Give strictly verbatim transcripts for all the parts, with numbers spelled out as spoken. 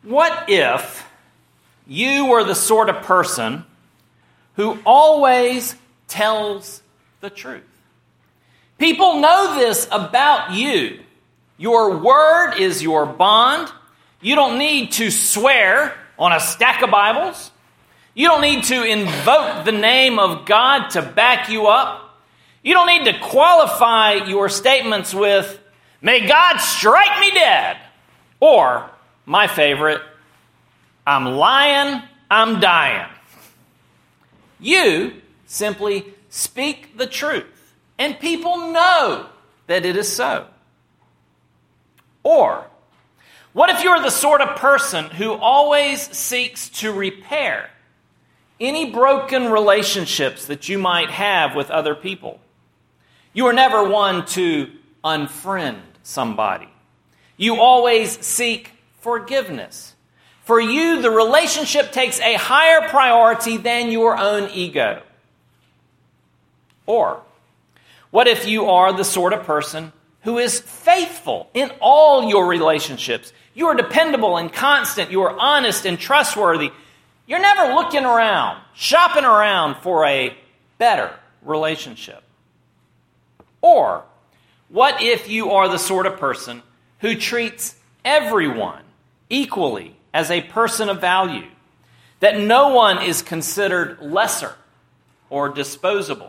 What if you were the sort of person who always tells the truth? People know this about you. Your word is your bond. You don't need to swear on a stack of Bibles. You don't need to invoke the name of God to back you up. You don't need to qualify your statements with, "May God strike me dead," or, my favorite, "I'm lying, I'm dying." You simply speak the truth, and people know that it is so. Or, what if you're the sort of person who always seeks to repair any broken relationships that you might have with other people? You are never one to unfriend somebody. You always seek forgiveness. For you, the relationship takes a higher priority than your own ego. Or, what if you are the sort of person who is faithful in all your relationships? You are dependable and constant. You are honest and trustworthy. You're never looking around, shopping around for a better relationship. Or, what if you are the sort of person who treats everyone equally as a person of value, that no one is considered lesser or disposable?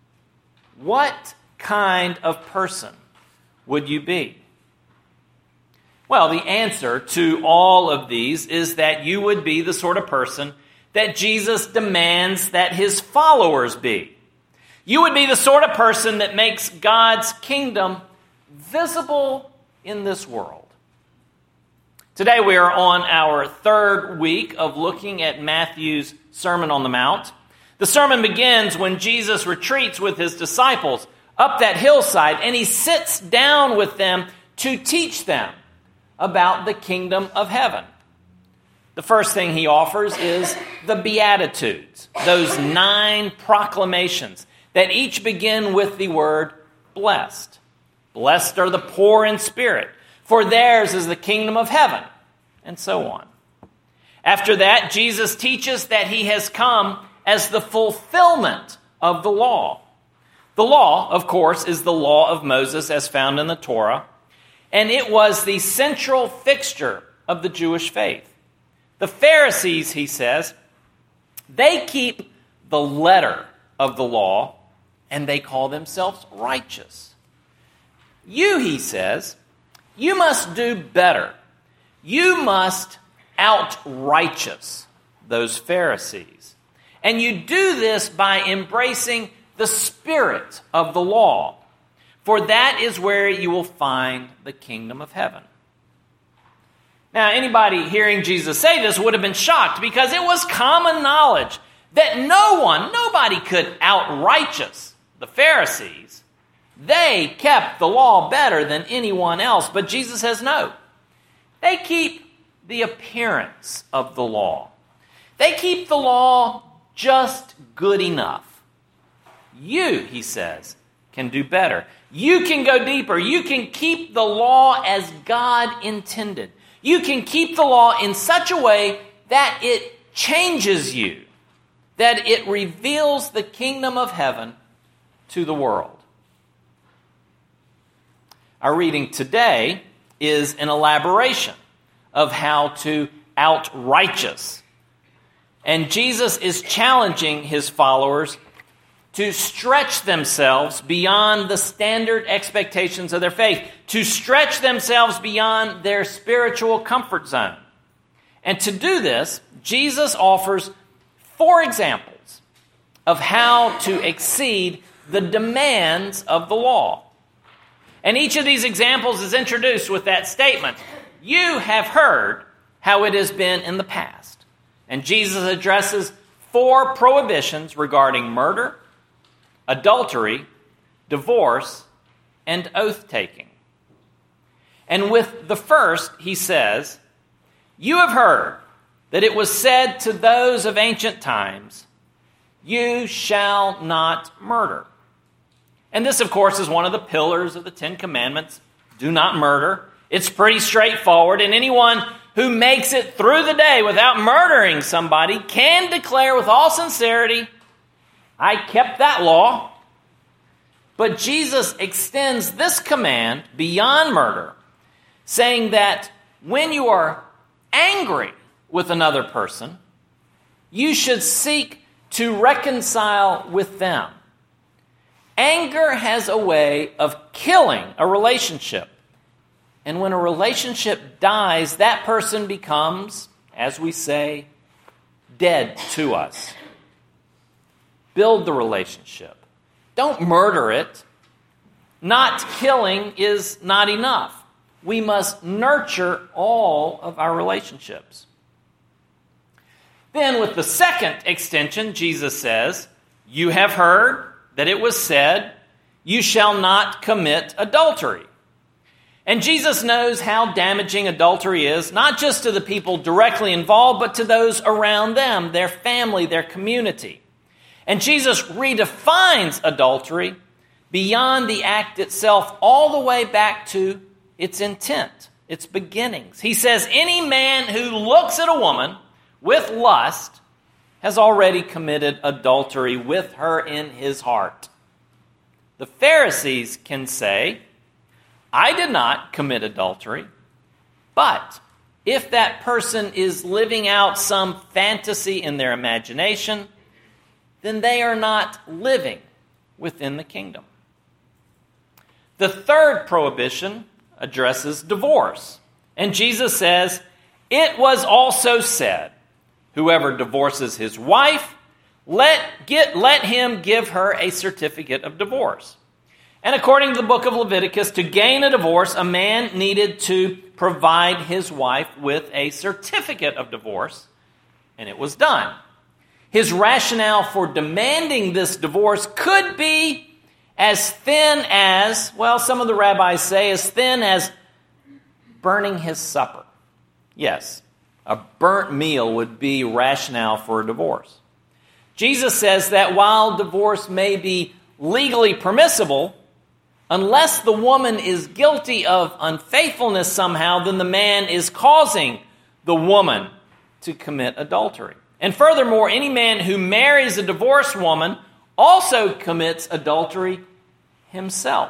What kind of person would you be? Well, the answer to all of these is that you would be the sort of person that Jesus demands that his followers be. You would be the sort of person that makes God's kingdom visible in this world. Today we are on our third week of looking at Matthew's Sermon on the Mount. The sermon begins when Jesus retreats with his disciples up that hillside, and he sits down with them to teach them about the kingdom of heaven. The first thing he offers is the Beatitudes, those nine proclamations that each begin with the word blessed. Blessed are the poor in spirit, for theirs is the kingdom of heaven, and so on. After that, Jesus teaches that he has come as the fulfillment of the law. The law, of course, is the law of Moses as found in the Torah, and it was the central fixture of the Jewish faith. The Pharisees, he says, they keep the letter of the law, and they call themselves righteous. You, he says, you must do better. You must out-righteous those Pharisees. And you do this by embracing the spirit of the law, for that is where you will find the kingdom of heaven. Now, anybody hearing Jesus say this would have been shocked, because it was common knowledge that no one, nobody could out-righteous the Pharisees. They kept the law better than anyone else. But Jesus says no. They keep the appearance of the law. They keep the law just good enough. You, he says, can do better. You can go deeper. You can keep the law as God intended. You can keep the law in such a way that it changes you, that it reveals the kingdom of heaven to the world. Our reading today is an elaboration of how to out-righteous. And Jesus is challenging his followers to stretch themselves beyond the standard expectations of their faith, to stretch themselves beyond their spiritual comfort zone. And to do this, Jesus offers four examples of how to exceed the demands of the law. And each of these examples is introduced with that statement, "You have heard how it has been in the past." And Jesus addresses four prohibitions regarding murder, adultery, divorce, and oath-taking. And with the first, he says, "You have heard that it was said to those of ancient times, 'You shall not murder.'" And this, of course, is one of the pillars of the Ten Commandments. Do not murder. It's pretty straightforward, and anyone who makes it through the day without murdering somebody can declare with all sincerity, I kept that law. But Jesus extends this command beyond murder, saying that when you are angry with another person, you should seek to reconcile with them. Anger has a way of killing a relationship. And when a relationship dies, that person becomes, as we say, dead to us. Build the relationship. Don't murder it. Not killing is not enough. We must nurture all of our relationships. Then with the second extension, Jesus says, you have heard that it was said, you shall not commit adultery. And Jesus knows how damaging adultery is, not just to the people directly involved, but to those around them, their family, their community. And Jesus redefines adultery beyond the act itself, all the way back to its intent, its beginnings. He says, any man who looks at a woman with lust has already committed adultery with her in his heart. The Pharisees can say, I did not commit adultery, but if that person is living out some fantasy in their imagination, then they are not living within the kingdom. The third prohibition addresses divorce. And Jesus says, it was also said, whoever divorces his wife, let, get, let him give her a certificate of divorce. And according to the book of Leviticus, to gain a divorce, a man needed to provide his wife with a certificate of divorce, and it was done. His rationale for demanding this divorce could be as thin as, well, some of the rabbis say, as thin as burning his supper. Yes, a burnt meal would be rationale for a divorce. Jesus says that while divorce may be legally permissible, unless the woman is guilty of unfaithfulness somehow, then the man is causing the woman to commit adultery. And furthermore, any man who marries a divorced woman also commits adultery himself.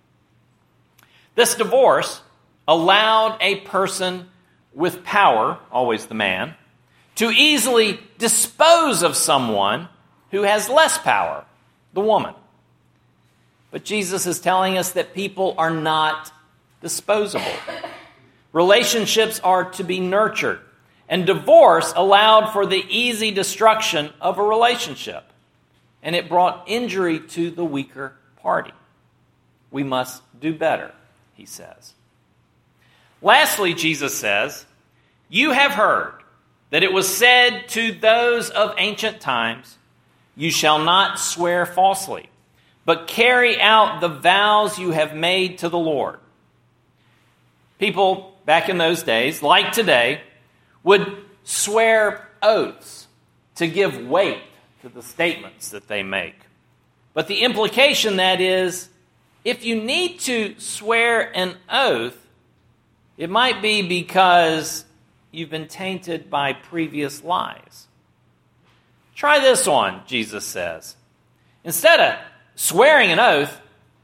This divorce allowed a person with power, always the man, to easily dispose of someone who has less power, the woman. But Jesus is telling us that people are not disposable. Relationships are to be nurtured, and divorce allowed for the easy destruction of a relationship, and it brought injury to the weaker party. We must do better, he says. Lastly, Jesus says, you have heard that it was said to those of ancient times, you shall not swear falsely, but carry out the vows you have made to the Lord. People back in those days, like today, would swear oaths to give weight to the statements that they make. But the implication that is, if you need to swear an oath, it might be because you've been tainted by previous lies. Try this on, Jesus says. Instead of swearing an oath,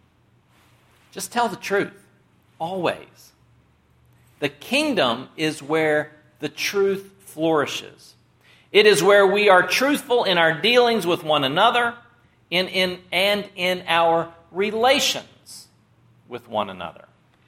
just tell the truth, always. The kingdom is where the truth flourishes. It is where we are truthful in our dealings with one another in, in, and in our relations with one another.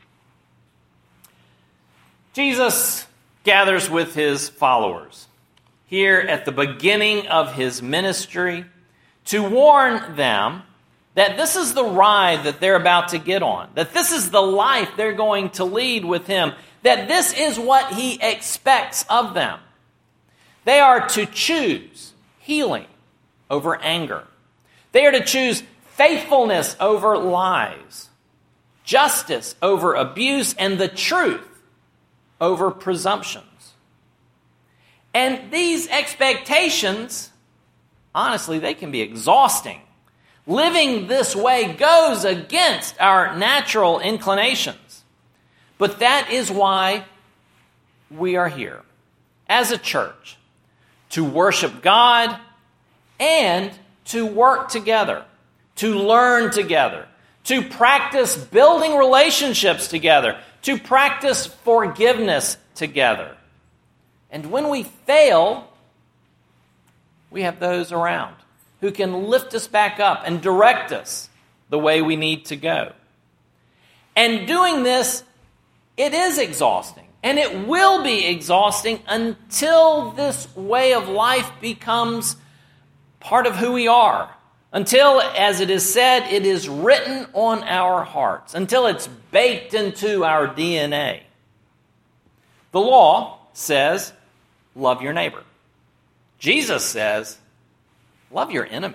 Jesus gathers with his followers here at the beginning of his ministry to warn them that this is the ride that they're about to get on, that this is the life they're going to lead with him, that this is what he expects of them. They are to choose healing over anger. They are to choose faithfulness over lies, justice over abuse, and the truth over presumptions. And these expectations, honestly, they can be exhausting. Living this way goes against our natural inclinations. But that is why we are here as a church to worship God and to work together, to learn together, to practice building relationships together, to practice forgiveness together. And when we fail, we have those around who can lift us back up and direct us the way we need to go. And doing this, it is exhausting. And it will be exhausting until this way of life becomes part of who we are. Until, as it is said, it is written on our hearts. Until it's baked into our D N A. The law says, love your neighbor. Jesus says, love your enemy.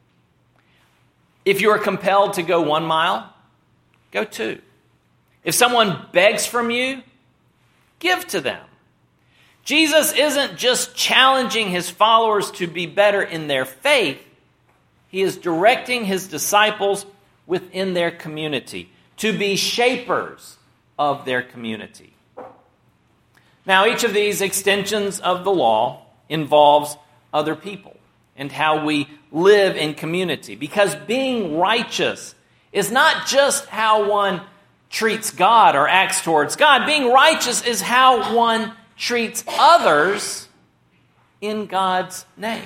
If you are compelled to go one mile, go two. If someone begs from you, give to them. Jesus isn't just challenging his followers to be better in their faith. He is directing his disciples within their community to be shapers of their community. Now, each of these extensions of the law involves other people and how we live in community. Because being righteous is not just how one treats God or acts towards God. Being righteous is how one treats others in God's name.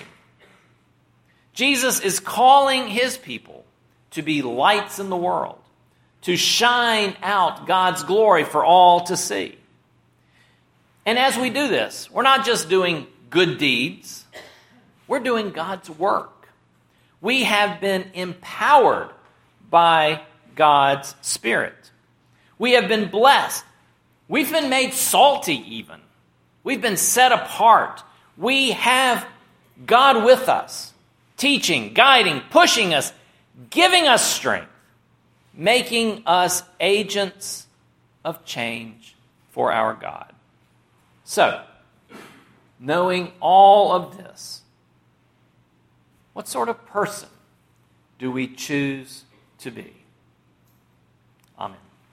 Jesus is calling his people to be lights in the world, to shine out God's glory for all to see. And as we do this, we're not just doing good deeds, we're doing God's work. We have been empowered by God's Spirit. We have been blessed. We've been made salty even. We've been set apart. We have God with us, teaching, guiding, pushing us, giving us strength, making us agents of change for our God. So, knowing all of this, what sort of person do we choose to be? Amen.